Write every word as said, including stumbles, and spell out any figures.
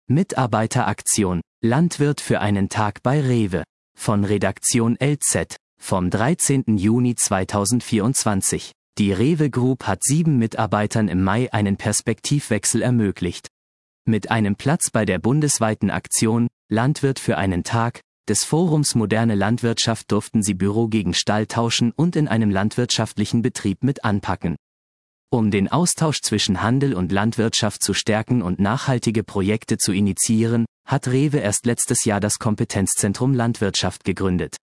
Mitarbeiteraktion, Landwirt für einen Tag bei Rewe. Von Redaktion L Z, vom dreizehnten Juni zweitausendvierundzwanzig. Die Rewe Group hat sieben Mitarbeitern im Mai einen Perspektivwechsel ermöglicht. Mit einem Platz bei der bundesweiten Aktion Landwirt für einen Tag des Forums Moderne Landwirtschaft durften sie Büro gegen Stall tauschen und in einem landwirtschaftlichen Betrieb mit anpacken. Um den Austausch zwischen Handel und Landwirtschaft zu stärken und nachhaltige Projekte zu initiieren, hat Rewe erst letztes Jahr das Kompetenzzentrum Landwirtschaft gegründet.